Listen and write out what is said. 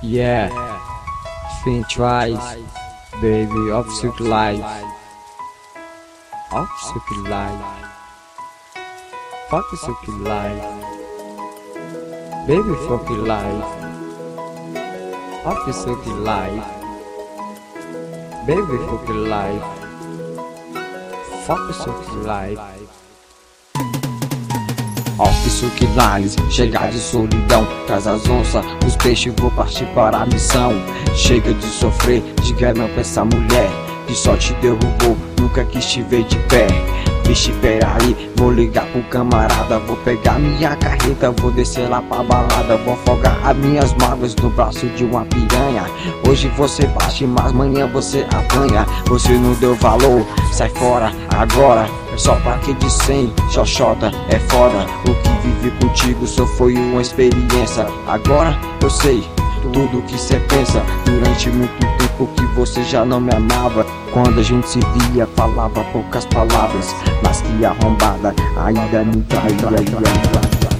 Yeah, think twice, baby, of silk life. Of silk life. Fuck the silk life. Baby, fuck your life. Of the silk life. Baby, fuck your life. Fuck the silk life. Office que lines, chegar de solidão, traz as onças, os peixes, vou partir para a missão. Chega de sofrer, diga não pra essa mulher que só te derrubou, nunca quis te ver de pé. Vixe, peraí, vou ligar pro camarada, vou pegar minha carreta, vou descer lá pra balada, vou afogar as minhas mágoas no braço de uma piranha. Hoje você bate, mas amanhã você apanha. Você não deu valor, sai fora agora, só pra que de 100, xoxota, é foda. O que vivi contigo só foi uma experiência. Agora eu sei tudo que cê pensa. Durante muito tempo que você já não me amava. Quando a gente se via, falava poucas palavras, mas que arrombada ainda me traía.